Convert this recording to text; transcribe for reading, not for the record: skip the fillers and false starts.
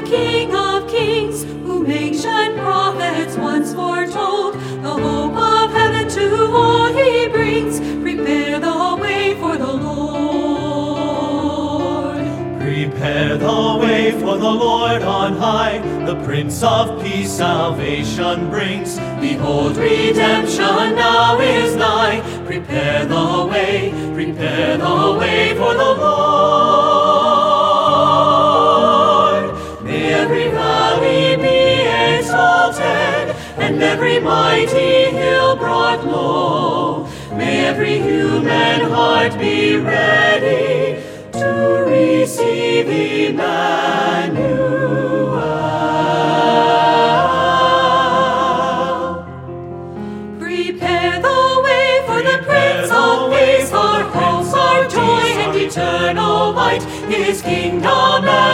King of Kings, whom ancient prophets once foretold. The hope of heaven to all he brings. Prepare the way for the Lord. Prepare the way for the Lord on high. The Prince of Peace salvation brings. Behold, redemption now is nigh. Prepare the way for the Lord. May every valley be exalted, and every mighty hill brought low. May every human heart be ready to receive Emmanuel. Prepare the way for the Prince of Peace, our hope, our joy, and eternal light. His kingdom